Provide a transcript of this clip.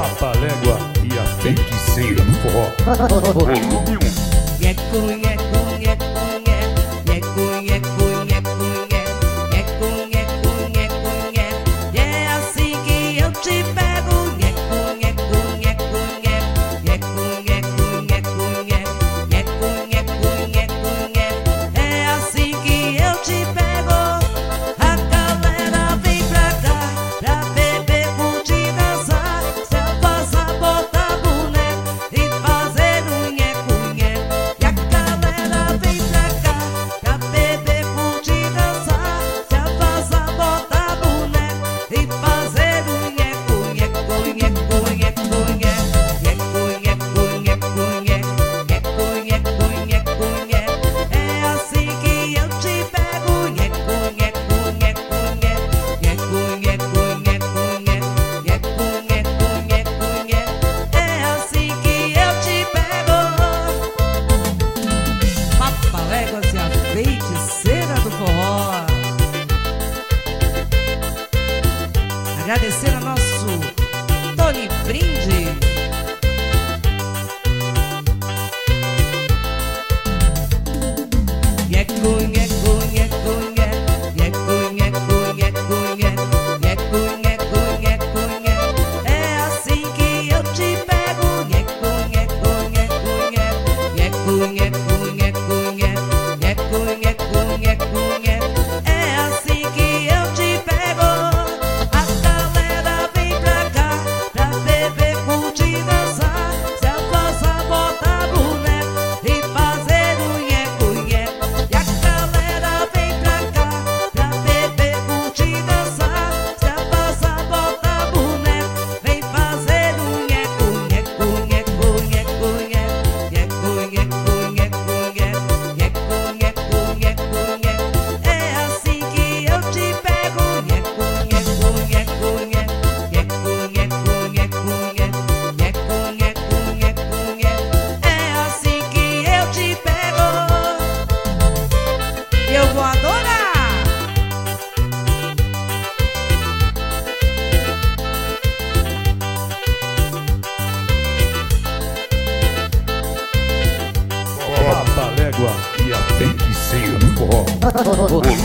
Papaléguas e a feiticeira do forró. Volume 1. Nheco, nheco, nheco, nheco, nheco, nheco, nheco, nheco, nheco, nheco, nheco. É assim que eu te pego. Nheco, nheco, nheco, nheco, nheco, nheco, nheco, nheco, nheco, nheco. É assim que eu te pego. A galera vem pra cá pra beber, curtir, dançar, se afastar, botar boneco e fazer um nheco, nheco. E a galera vem pra cá pra beber, curtir, dançar, se afastar, botar boneco e fazer um nheco, nheco, nheco, nheco, nheco, nheco, nheco, nheco, nheco, nheco, nheco. É assim que eu te pego. Nheco, nheco, nheco, nheco, nheco, nheco, nheco, nheco, nheco, nheco. É assim que eu te pego. Papaléguas e a feiticeira do forró. Agradecer ao nosso Tony Brinde. Nheco, nheco, nheco, nheco, nheco, nheco, nheco, nheco, nheco, nheco, nheco. É assim que eu te pego. Nheco, nheco, nheco, nheco, nheco, nheco, nheco, nheco, nheco, nheco. É assim que eu te pego. A galera vem pra cá pra beber, curtir, dançar, se afastar, botar boneco e fazer um nheco, nheco. E a galera vem pra cá pra beber, curtir, dançar, se afastar, botar boneco, vem fazer um nheco, nheco, nheco, nheco, nheco, nheco, nheco, nheco, nheco, nheco, nheco. É assim que eu te pego. Nheco, nheco, nheco, nheco, nheco, nheco, nheco, nheco, nheco, nheco. É assim que eu te pego. Eu vou adorar. Papaléguas e a feiticeira do forró. Volume